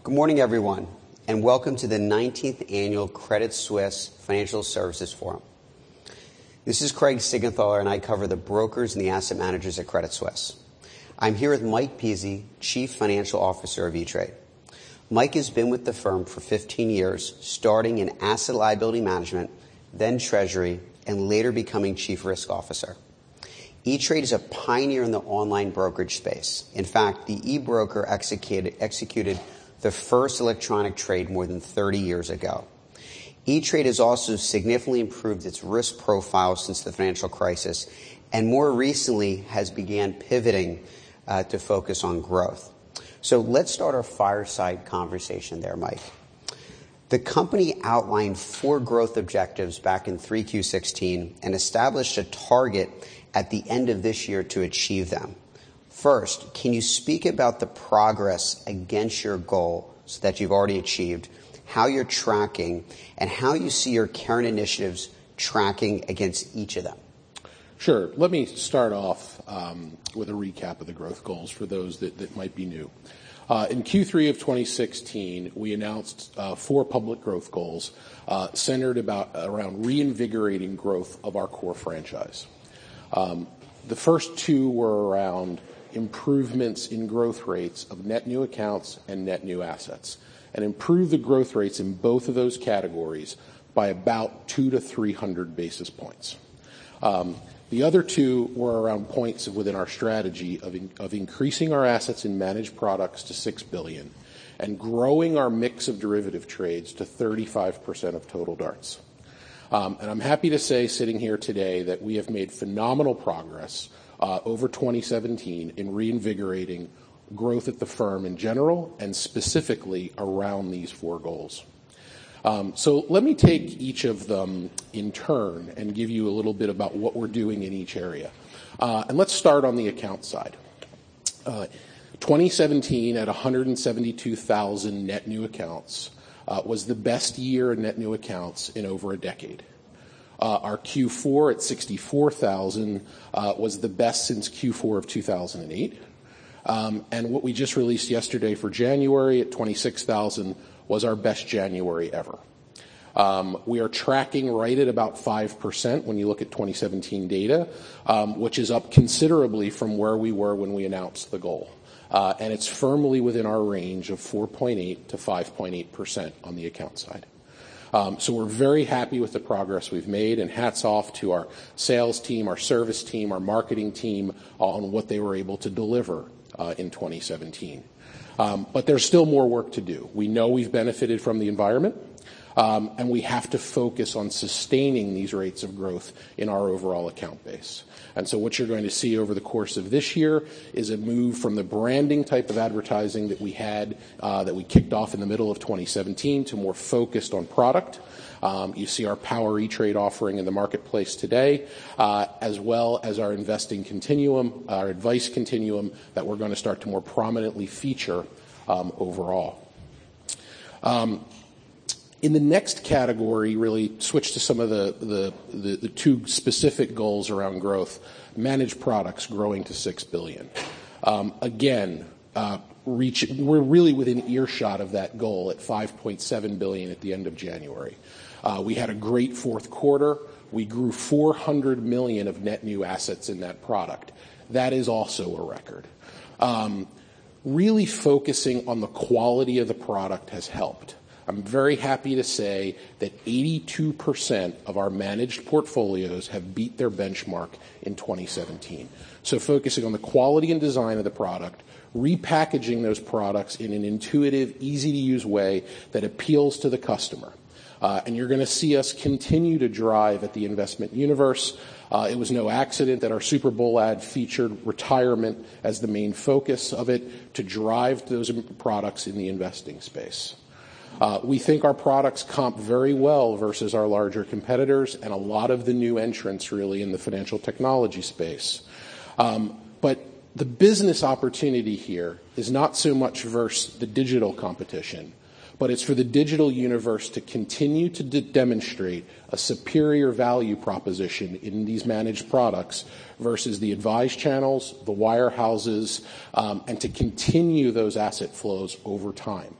Good morning, everyone, and welcome to the 19th Annual Credit Suisse Financial Services Forum. This is Craig Siegenthaler, and I cover the brokers and the asset managers at Credit Suisse. I'm here with Mike Pizzi, Chief Financial Officer of E*TRADE. Mike has been with the firm for 15 years, starting in asset liability management, then treasury, and later becoming Chief Risk Officer. E*TRADE is a pioneer in the online brokerage space. In fact, the e-broker executed the first electronic trade more than 30 years ago. E*TRADE has also significantly improved its risk profile since the financial crisis, and more recently has began pivoting to focus on growth. So let's start our fireside conversation there, Mike. The company outlined 4 growth objectives back in 3Q16 and established a target at the end of this year to achieve them. First, can you speak about the progress against your goals that you've already achieved, how you're tracking, and how you see your current initiatives tracking against each of them? Sure. Let me start off with a recap of the growth goals for those that might be new. In Q3 of 2016, we announced 4 public growth goals centered around reinvigorating growth of our core franchise. The first 2 were around improvements in growth rates of net new accounts and net new assets, and improve the growth rates in both of those categories by about 200 to 300 basis points. The other 2 were around points within our strategy of increasing our assets in managed products to $6 billion and growing our mix of derivative trades to 35% of total DARTs. And I'm happy to say, sitting here today, that we have made phenomenal progress over 2017 in reinvigorating growth at the firm in general and specifically around these 4 goals. So let me take each of them in turn and give you a little bit about what we're doing in each area. And let's start on the account side. 2017 at 172,000 net new accounts was the best year in net new accounts in over a decade. Our Q4 at 64,000 was the best since Q4 of 2008. And what we just released yesterday for January at 26,000 was our best January ever. We are tracking right at about 5% when you look at 2017 data, which is up considerably from where we were when we announced the goal. And it's firmly within our range of 4.8 to 5.8% on the account side. So we're very happy with the progress we've made, and hats off to our sales team, our service team, our marketing team on what they were able to deliver in 2017. But there's still more work to do. We know we've benefited from the environment, and we have to focus on sustaining these rates of growth in our overall account base. And so what you're going to see over the course of this year is a move from the branding type of advertising that we had, that we kicked off in the middle of 2017, to more focused on product. You see our Power E*TRADE offering in the marketplace today, as well as our investing continuum, our advice continuum that we're going to start to more prominently feature overall. In the next category, really switch to some of the 2 specific goals around growth. Managed products growing to $6 billion. Again, we're really within earshot of that goal at $5.7 billion at the end of January. We had a great fourth quarter. We grew $400 million of net new assets in that product. That is also a record. Really focusing on the quality of the product has helped. I'm very happy to say that 82% of our managed portfolios have beat their benchmark in 2017. So focusing on the quality and design of the product, repackaging those products in an intuitive, easy-to-use way that appeals to the customer. And you're going to see us continue to drive at the investment universe. It was no accident that our Super Bowl ad featured retirement as the main focus of it, to drive those products in the investing space. We think our products comp very well versus our larger competitors and a lot of the new entrants really in the financial technology space. But the business opportunity here is not so much versus the digital competition, but it's for the digital universe to continue to demonstrate a superior value proposition in these managed products versus the advised channels, the wirehouses, and to continue those asset flows over time.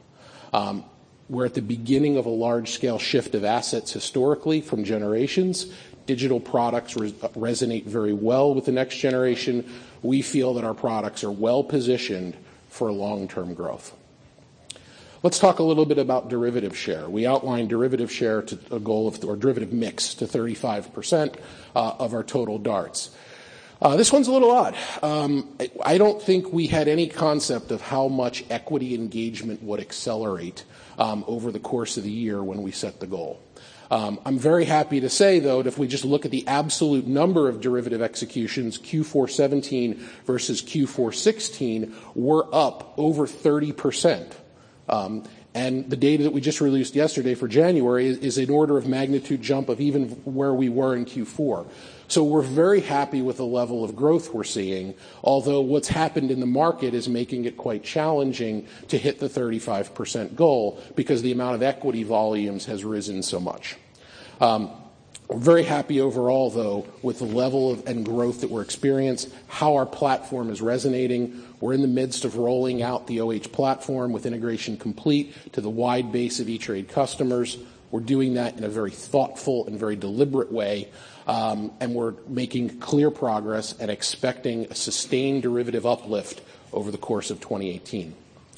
We're at the beginning of a large-scale shift of assets historically from generations. Digital products resonate very well with the next generation. We feel that our products are well-positioned for long-term growth. Let's talk a little bit about derivative share. We outlined derivative share to a goal of, or derivative mix to 35% of our total DARTs. This one's a little odd. I don't think we had any concept of how much equity engagement would accelerate over the course of the year when we set the goal. I'm very happy to say, though, that if we just look at the absolute number of derivative executions, Q4 17 versus Q4 16, we're up over 30%. And the data that we just released yesterday for January is an order of magnitude jump of even where we were in Q4. So we're very happy with the level of growth we're seeing, although what's happened in the market is making it quite challenging to hit the 35% goal because the amount of equity volumes has risen so much. We're very happy overall, though, with the level of and growth that we're experiencing, how our platform is resonating. We're in the midst of rolling out the OH platform with integration complete to the wide base of E-Trade customers. We're doing that in a very thoughtful and very deliberate way, and we're making clear progress and expecting a sustained derivative uplift over the course of 2018.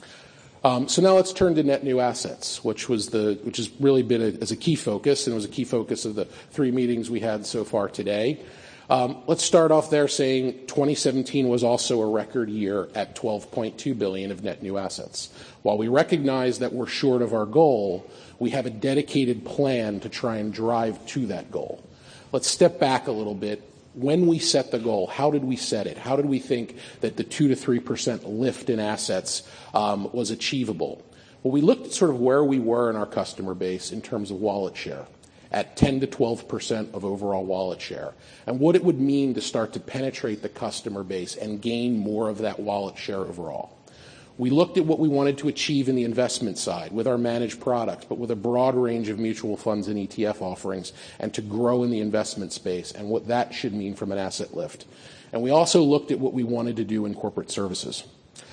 So now let's turn to net new assets, which has really been as a key focus, and it was a key focus of the 3 meetings we had so far today. Let's start off there saying 2017 was also a record year at $12.2 billion of net new assets. While we recognize that we're short of our goal, we have a dedicated plan to try and drive to that goal. Let's step back a little bit. When we set the goal, how did we set it? How did we think that the 2 to 3% lift in assets was achievable? Well, we looked at sort of where we were in our customer base in terms of wallet share, at 10 to 12% of overall wallet share, and what it would mean to start to penetrate the customer base and gain more of that wallet share overall. We looked at what we wanted to achieve in the investment side with our managed products, but with a broad range of mutual funds and ETF offerings, and to grow in the investment space and what that should mean from an asset lift. And we also looked at what we wanted to do in corporate services,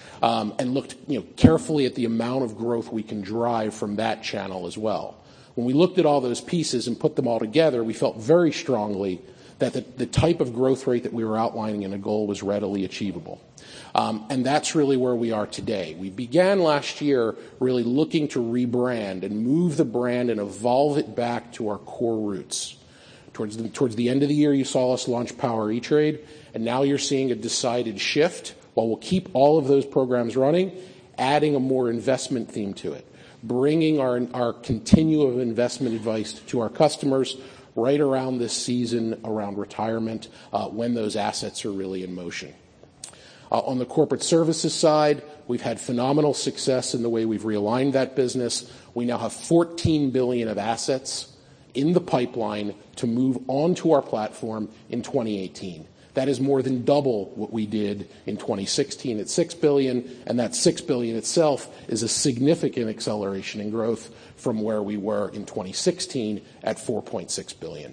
and looked carefully at the amount of growth we can drive from that channel as well. When we looked at all those pieces and put them all together, we felt very strongly that the type of growth rate that we were outlining in a goal was readily achievable. And that's really where we are today. We began last year really looking to rebrand and move the brand and evolve it back to our core roots. Towards the end of the year, you saw us launch Power E-Trade, and now you're seeing a decided shift. While we'll keep all of those programs running, adding a more investment theme to it, bringing our continuum of investment advice to our customers right around this season around retirement when those assets are really in motion. On the corporate services side, we've had phenomenal success in the way we've realigned that business. We now have $14 billion of assets in the pipeline to move onto our platform in 2018. That is more than double what we did in 2016 at $6 billion, and that $6 billion itself is a significant acceleration in growth from where we were in 2016 at $4.6 billion.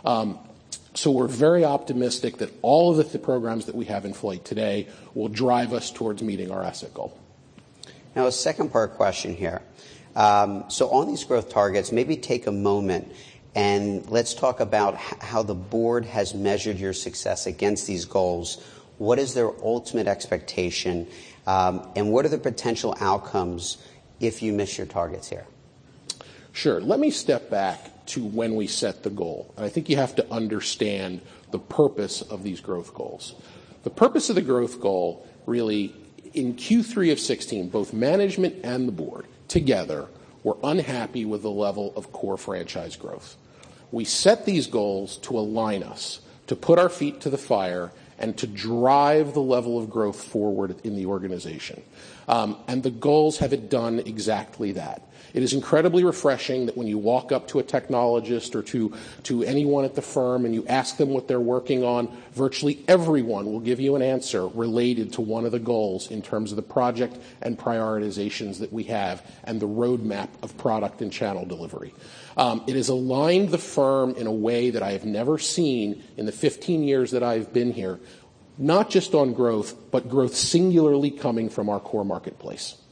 So we're very optimistic that all of the programs that we have in flight today will drive us towards meeting our asset goal. Now, a second part question here. So on these growth targets, maybe take a moment and let's talk about how the board has measured your success against these goals. What is their ultimate expectation, and what are the potential outcomes if you miss your targets here? Sure. Let me step back to when we set the goal. And I think you have to understand the purpose of these growth goals. The purpose of the growth goal really, in Q3 of 16, both management and the board together were unhappy with the level of core franchise growth. We set these goals to align us, to put our feet to the fire, and to drive the level of growth forward in the organization. And the goals have done exactly that. It is incredibly refreshing that when you walk up to a technologist or to anyone at the firm and you ask them what they're working on, virtually everyone will give you an answer related to one of the goals in terms of the project and prioritizations that we have and the roadmap of product and channel delivery. It has aligned the firm in a way that I have never seen in the 15 years that I've been here, not just on growth, but growth singularly coming from our core marketplace.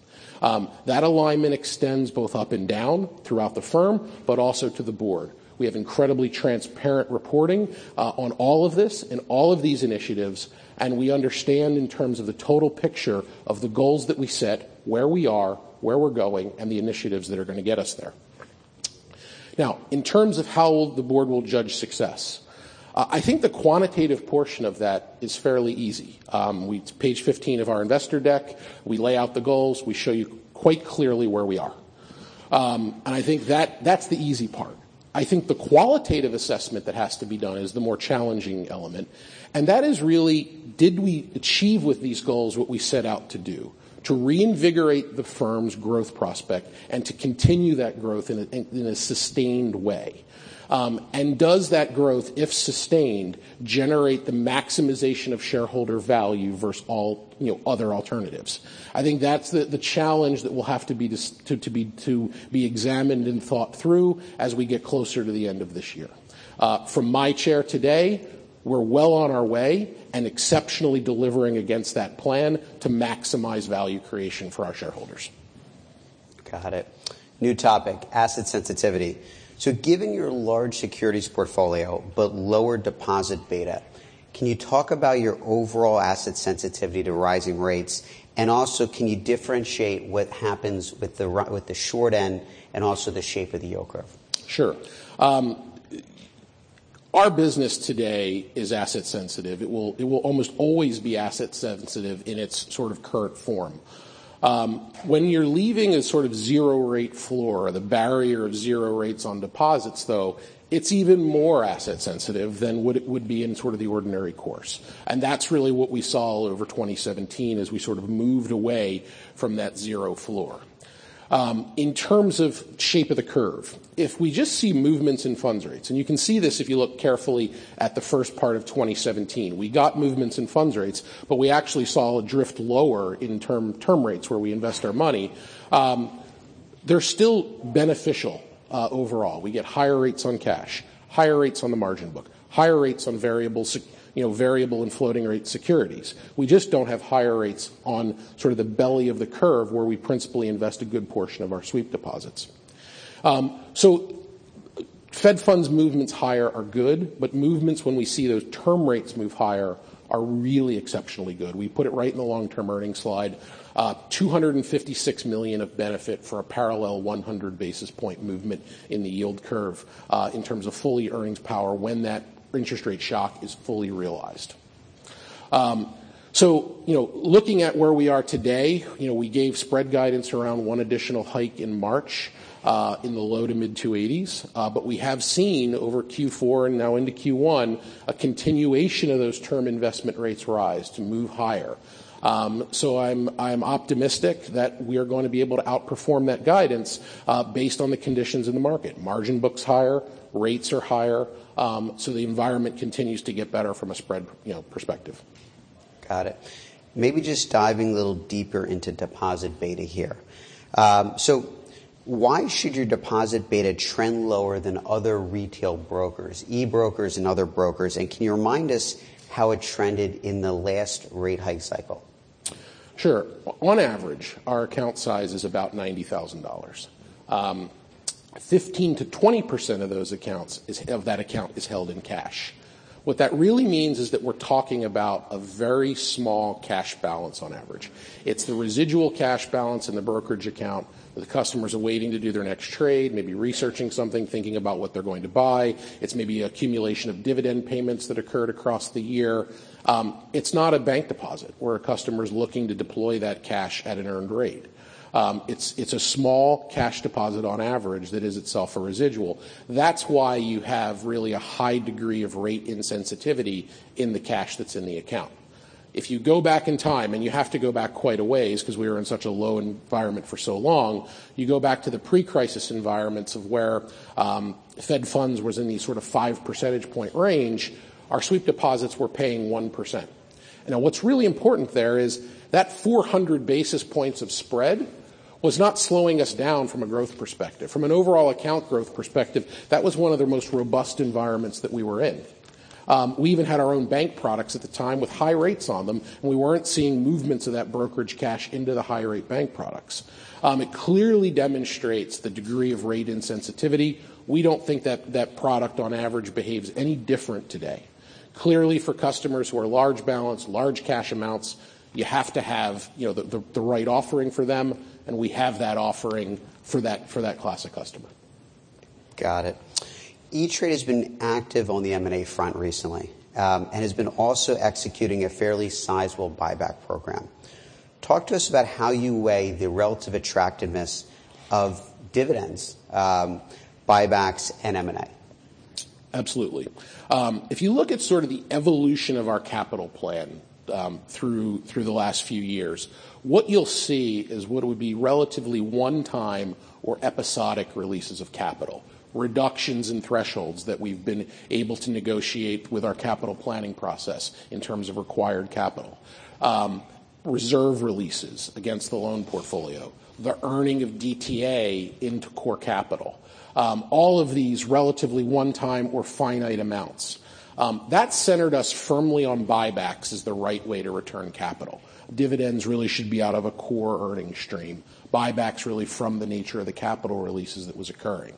That alignment extends both up and down throughout the firm, but also to the board. We have incredibly transparent reporting on all of this and all of these initiatives, and we understand in terms of the total picture of the goals that we set, where we are, where we're going, and the initiatives that are going to get us there. Now, in terms of how the board will judge success, I think the quantitative portion of that is fairly easy. Page 15 of our investor deck, we lay out the goals. We show you quite clearly where we are. And I think that's the easy part. I think the qualitative assessment that has to be done is the more challenging element. And that is really, did we achieve with these goals what we set out to do? To reinvigorate the firm's growth prospect and to continue that growth in a sustained way. And does that growth, if sustained, generate the maximization of shareholder value versus all other alternatives? I think that's the challenge that will have to be examined and thought through as we get closer to the end of this year. From my chair today, we're well on our way and exceptionally delivering against that plan to maximize value creation for our shareholders. Got it. New topic, asset sensitivity. So given your large securities portfolio but lower deposit beta, can you talk about your overall asset sensitivity to rising rates? And also, can you differentiate what happens with the short end and also the shape of the yield curve? Sure. Our business today is asset sensitive. It will almost always be asset sensitive in its sort of current form. When you're leaving a sort of zero rate floor, the barrier of zero rates on deposits, though, it's even more asset sensitive than what it would be in sort of the ordinary course. And that's really what we saw over 2017 as we sort of moved away from that zero floor. In terms of shape of the curve, if we just see movements in funds rates, and you can see this if you look carefully at the first part of 2017, we got movements in funds rates, but we actually saw a drift lower in term rates where we invest our money. They're still beneficial overall. We get higher rates on cash, higher rates on the margin book, higher rates on variable and floating rate securities. We just don't have higher rates on sort of the belly of the curve where we principally invest a good portion of our sweep deposits. So Fed funds movements higher are good, but movements when we see those term rates move higher are really exceptionally good. We put it right in the long-term earnings slide. $256 million of benefit for a parallel 100 basis point movement in the yield curve in terms of fully earnings power when that interest rate shock is fully realized. So, looking at where we are today, we gave spread guidance around one additional hike in March in the low to mid 280s. But we have seen over Q4 and now into Q1 a continuation of those term investment rates rise to move higher. So I'm optimistic that we are going to be able to outperform that guidance based on the conditions in the market. Margin book's higher, rates are higher, so the environment continues to get better from a spread perspective. Got it. Maybe just diving a little deeper into deposit beta here. So why should your deposit beta trend lower than other retail brokers, e-brokers and other brokers? And can you remind us how it trended in the last rate hike cycle? Sure. On average, our account size is about $90,000. 15 to 20% of those accounts of that account is held in cash. What that really means is that we're talking about a very small cash balance on average. It's the residual cash balance in the brokerage account. The customers are waiting to do their next trade, maybe researching something, thinking about what they're going to buy. It's maybe an accumulation of dividend payments that occurred across the year. It's not a bank deposit where a customer is looking to deploy that cash at an earned rate. It's a small cash deposit on average that is itself a residual. That's why you have really a high degree of rate insensitivity in the cash that's in the account. If you go back in time, and you have to go back quite a ways because we were in such a low environment for so long, you go back to the pre-crisis environments of where Fed funds was in the sort of 5 percentage point range, our sweep deposits were paying 1%. Now, what's really important there is that 400 basis points of spread was not slowing us down from a growth perspective. From an overall account growth perspective, that was one of the most robust environments that we were in. We even had our own bank products at the time with high rates on them, and we weren't seeing movements of that brokerage cash into the high-rate bank products. It clearly demonstrates the degree of rate insensitivity. We don't think that product on average behaves any different today. Clearly, for customers who are large balance, large cash amounts, you have to have the right offering for them, and we have that offering for that class of customer. Got it. E-Trade has been active on the M&A front recently and has been also executing a fairly sizable buyback program. Talk to us about how you weigh the relative attractiveness of dividends, buybacks, and M&A. Absolutely. If you look at sort of the evolution of our capital plan through the last few years, what you'll see is what would be relatively one-time or episodic releases of capital, reductions in thresholds that we've been able to negotiate with our capital planning process in terms of required capital, reserve releases against the loan portfolio, the earning of DTA into core capital. All of these relatively one-time or finite amounts. That centered us firmly on buybacks as the right way to return capital. Dividends really should be out of a core earning stream. Buybacks really from the nature of the capital releases that was occurring.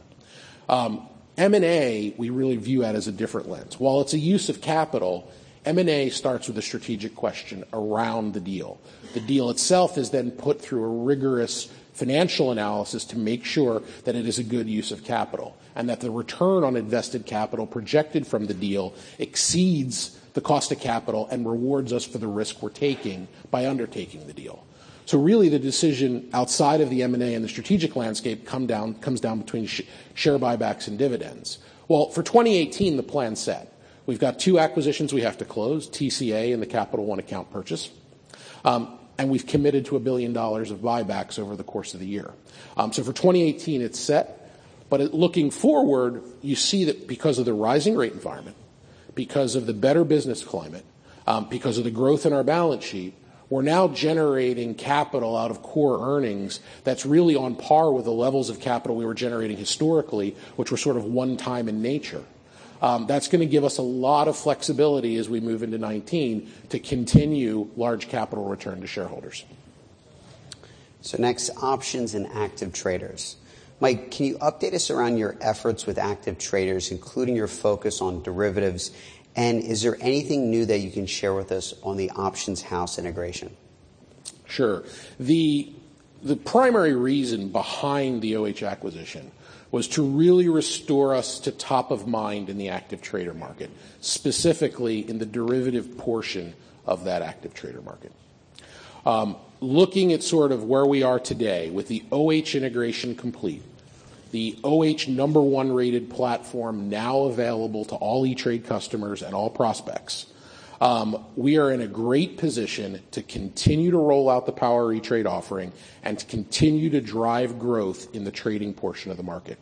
M&A, we really view that as a different lens. While it's a use of capital, M&A starts with a strategic question around the deal. The deal itself is then put through a rigorous financial analysis to make sure that it is a good use of capital and that the return on invested capital projected from the deal exceeds the cost of capital and rewards us for the risk we're taking by undertaking the deal. So really the decision outside of the M&A and the strategic landscape comes down between share buybacks and dividends. Well, for 2018, the plan's set. We've got 2 acquisitions we have to close, TCA and the Capital One account purchase. And we've committed to $1 billion of buybacks over the course of the year. So for 2018, it's set. But looking forward, you see that because of the rising rate environment, because of the better business climate, because of the growth in our balance sheet, we're now generating capital out of core earnings that's really on par with the levels of capital we were generating historically, which were sort of one-time in nature. That's going to give us a lot of flexibility as we move into 2019 to continue large capital return to shareholders. So next, options and active traders. Mike, can you update us around your efforts with active traders, including your focus on derivatives? And is there anything new that you can share with us on the Options House integration? Sure. The primary reason behind the OH acquisition was to really restore us to top of mind in the active trader market, specifically in the derivative portion of that active trader market. Looking at sort of where we are today with the OH integration complete, the OH #1 rated platform now available to all E-Trade customers and all prospects, we are in a great position to continue to roll out the Power E-Trade offering and to continue to drive growth in the trading portion of the market.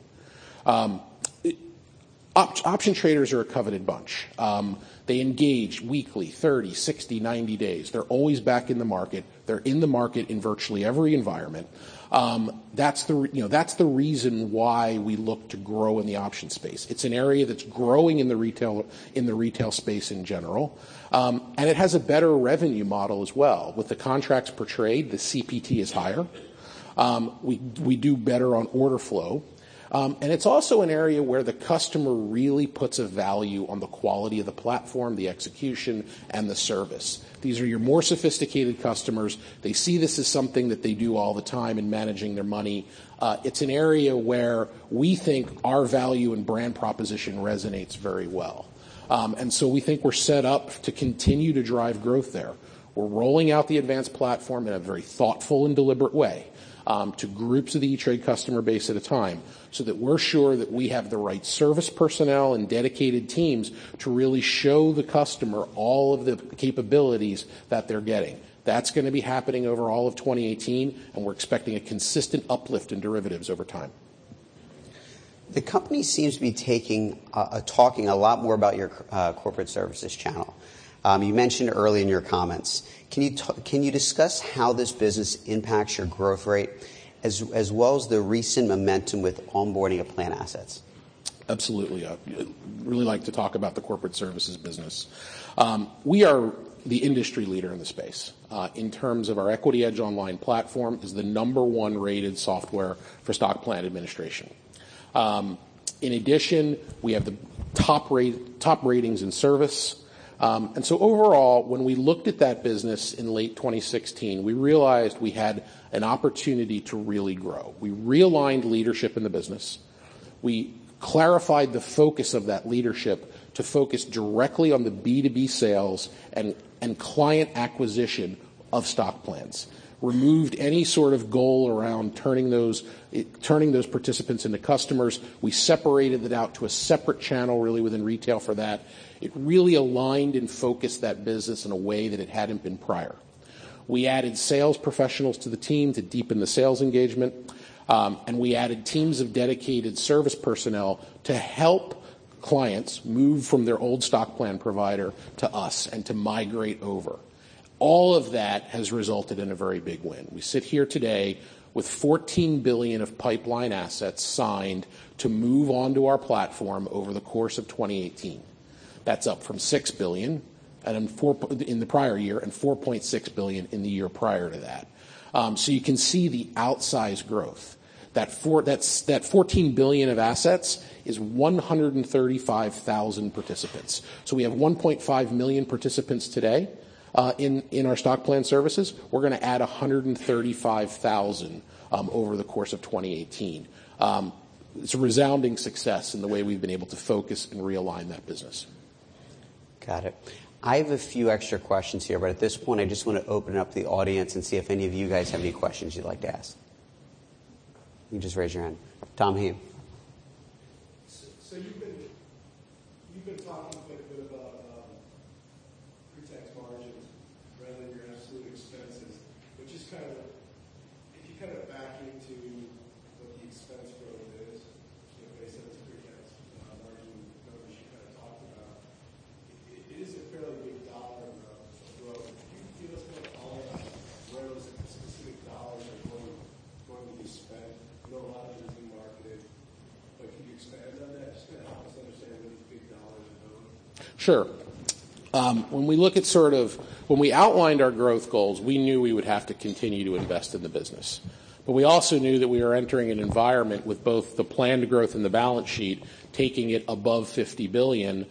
Option traders are a coveted bunch. They engage weekly, 30, 60, 90 days. They're always back in the market. They're in the market in virtually every environment. That's the reason why we look to grow in the option space. It's an area that's growing in the retail space in general, and it has a better revenue model as well. With the contracts per trade, the CPT is higher. We do better on order flow. And it's also an area where the customer really puts a value on the quality of the platform, the execution, and the service. These are your more sophisticated customers. They see this as something that they do all the time in managing their money. It's an area where we think our value and brand proposition resonates very well. And so we think we're set up to continue to drive growth there. We're rolling out the advanced platform in a very thoughtful and deliberate way to groups of the E-Trade customer base at a time so that we're sure that we have the right service personnel and dedicated teams to really show the customer all of the capabilities that they're getting. That's going to be happening over all of 2018, and we're expecting a consistent uplift in derivatives over time. The company seems to be talking a lot more about your corporate services channel. You mentioned early in your comments. Can you discuss how this business impacts your growth rate as well as the recent momentum with onboarding of plan assets? Absolutely. I'd really like to talk about the corporate services business. We are the industry leader in the space. In terms of our Equity Edge Online platform, is the #1 rated software for stock plan administration. In addition, we have the top ratings in service. And so overall, when we looked at that business in late 2016, we realized we had an opportunity to really grow. We realigned leadership in the business. We clarified the focus of that leadership to focus directly on the B2B sales and client acquisition of stock plans. Removed any sort of goal around turning those participants into customers. We separated it out to a separate channel really within retail for that. It really aligned and focused that business in a way that it hadn't been prior. We added sales professionals to the team to deepen the sales engagement, and we added teams of dedicated service personnel to help clients move from their old stock plan provider to us and to migrate over. All of that has resulted in a very big win. We sit here today with $14 billion of pipeline assets signed to move onto our platform over the course of 2018. That's up from $6 billion in the prior year and $4.6 billion in the year prior to that. So you can see the outsized growth. That $14 billion of assets is 135,000 participants. So we have 1.5 million participants today in our stock plan services. We're going to add 135,000 over the course of 2018. It's a resounding success in the way we've been able to focus and realign that business. Got it. I have a few extra questions here, but at this point, I just want to open up the audience and see if any of you guys have any questions you'd like to ask. You can just raise your hand. Tom Heem. So you've been talking quite a bit about pre-tax margins rather than your absolute expenses, but just kind of if you kind of back into what the expense growth is, based on the pre-tax margin numbers you kind of talked about, it is a fairly big dollar growth. Can you give us more color on where those specific dollars are going to be spent? I know a lot of it is in marketing, but can you expand on that? Just kind of help us understand where these big dollars are going. Sure. When we look at when we outlined our growth goals, we knew we would have to continue to invest in the business. But we also knew that we were entering an environment with both the planned growth in the balance sheet, taking it above $50 billion,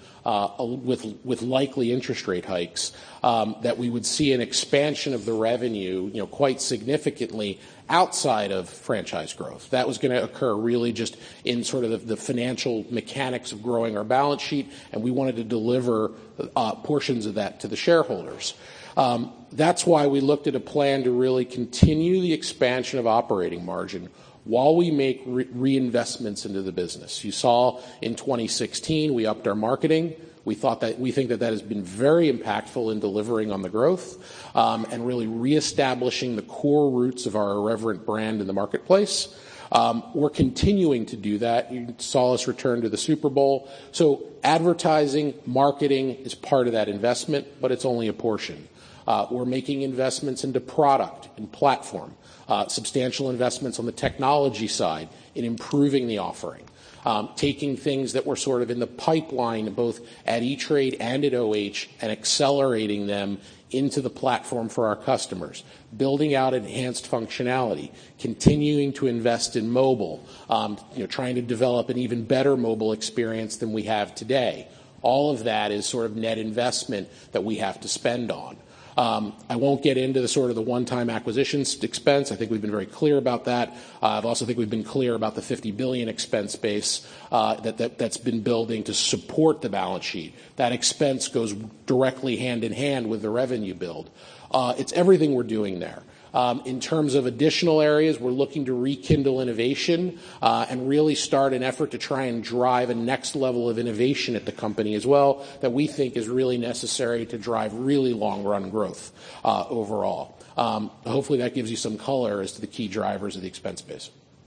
with likely interest rate hikes, that we would see an expansion of the revenue, quite significantly outside of franchise growth. That was going to occur really just in sort of the financial mechanics of growing our balance sheet, and we wanted to deliver portions of that to the shareholders. That's why we looked at a plan to really continue the expansion of operating margin while we make reinvestments into the business. You saw in 2016 we upped our marketing. We think that has been very impactful in delivering on the growth and really reestablishing the core roots of our irreverent brand in the marketplace. We're continuing to do that. You saw us return to the Super Bowl. So advertising, marketing is part of that investment, but it's only a portion. We're making investments into product and platform, substantial investments on the technology side in improving the offering, taking things that were sort of in the pipeline both at E-Trade and at OH and accelerating them into the platform for our customers, building out enhanced functionality, continuing to invest in mobile, trying to develop an even better mobile experience than we have today. All of that is sort of net investment that we have to spend on. I won't get into the one-time acquisitions expense. I think we've been very clear about that. I also think we've been clear about the $50 billion expense base that's been building to support the balance sheet. That expense goes directly hand in hand with the revenue build. It's everything we're doing there. In terms of additional areas, we're looking to rekindle innovation and really start an effort to try and drive a next level of innovation at the company as well that we think is really necessary to drive really long-run growth overall. Hopefully that gives you some color as to the key drivers of the expense base.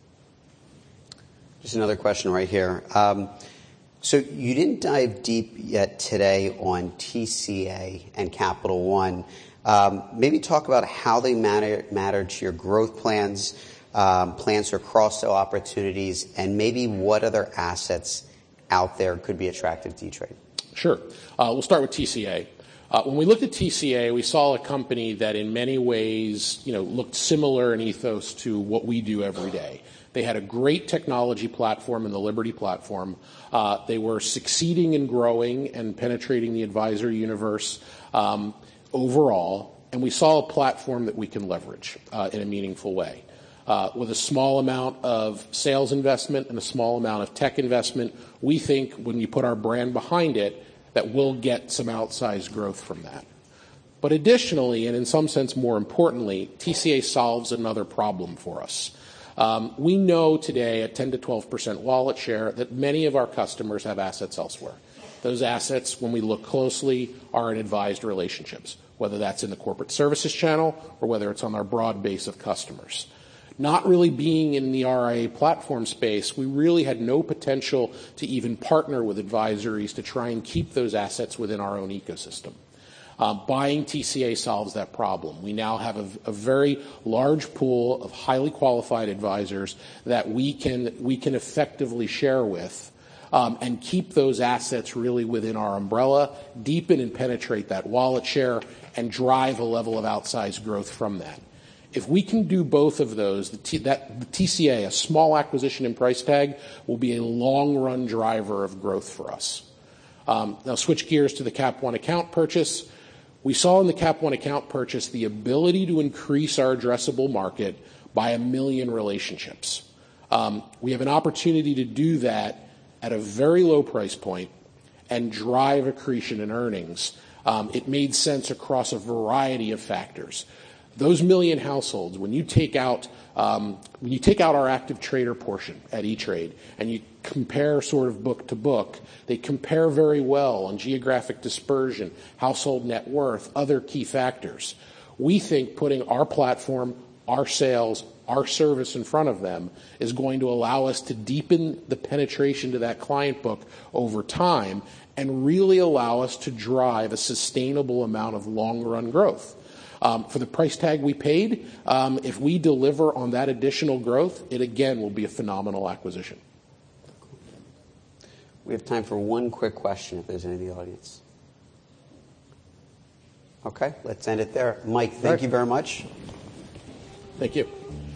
Just another question right here. So you didn't dive deep yet today on TCA and Capital One. Maybe talk about how they matter to your growth plans for cross-sell opportunities, and maybe what other assets out there could be attractive to E-Trade. Sure. We'll start with TCA. When we looked at TCA, we saw a company that in many ways, looked similar in ethos to what we do every day. They had a great technology platform in the Liberty platform. They were succeeding in growing and penetrating the advisor universe overall, and we saw a platform that we can leverage in a meaningful way. With a small amount of sales investment and a small amount of tech investment, we think when you put our brand behind it, that we'll get some outsized growth from that. But additionally, and in some sense more importantly, TCA solves another problem for us. We know today at 10 to 12% wallet share that many of our customers have assets elsewhere. Those assets, when we look closely, are in advised relationships, whether that's in the corporate services channel or whether it's on our broad base of customers. Not really being in the RIA platform space, we really had no potential to even partner with advisories to try and keep those assets within our own ecosystem. Buying TCA solves that problem. We now have a very large pool of highly qualified advisors that we can effectively share with and keep those assets really within our umbrella, deepen and penetrate that wallet share, and drive a level of outsized growth from that. If we can do both of those, the TCA, a small acquisition in price tag, will be a long-run driver of growth for us. Now switch gears to the Cap One account purchase. We saw in the Cap One account purchase the ability to increase our addressable market by 1 million relationships. We have an opportunity to do that at a very low price point and drive accretion in earnings. It made sense across a variety of factors. Those 1 million households, when you take out our active trader portion at E-Trade and you compare sort of book to book, they compare very well on geographic dispersion, household net worth, other key factors. We think putting our platform, our sales, our service in front of them is going to allow us to deepen the penetration to that client book over time and really allow us to drive a sustainable amount of long-run growth. For the price tag we paid, if we deliver on that additional growth, it again will be a phenomenal acquisition. We have time for one quick question if there's any in the audience. Okay, let's end it there. Mike, thank you very much. Thank you.